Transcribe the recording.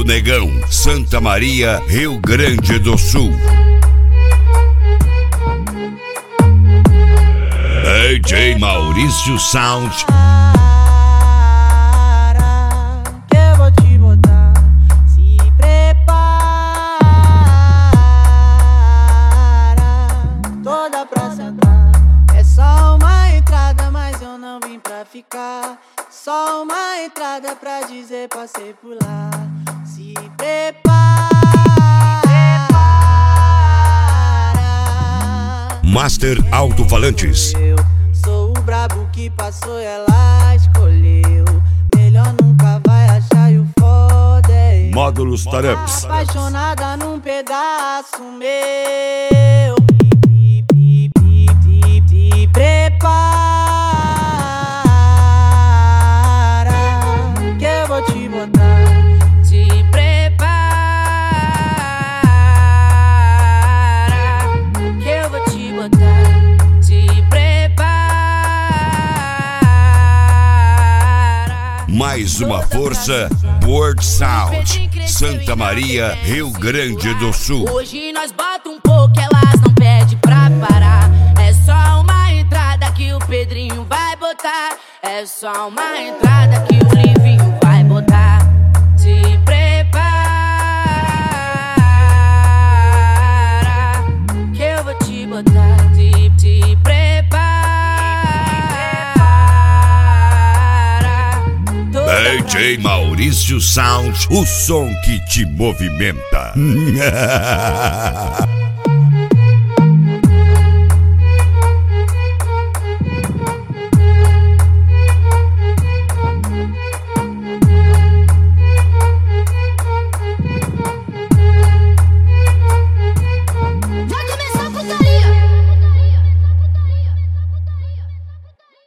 Negão, Santa Maria, Rio Grande do Sul. DJ Maurício Sound. Que eu vou te botar, se prepara, toda pra sentar. É só uma entrada, mas eu não vim pra ficar. Só uma entrada pra dizer passei por lá. Se prepara. Master Alto-Falantes. Eu sou o brabo que passou e ela escolheu. Melhor nunca vai achar e o foda é eu. Módulos Taramps. Apaixonada num pedaço meu. Te prepara, que eu vou te botar. Te prepara, que eu vou te botar. Te prepara. Mais uma força, World Sound, Santa Maria, Rio Grande do Sul. Hoje nós bota um pouco, elas não pedem pra parar. É só uma entrada que o Pedrinho vai botar. É só uma entrada que o Livinho vai botar. Se prepara, que eu vou te botar. Te prepara. DJ Maurício Sound, o som que te movimenta.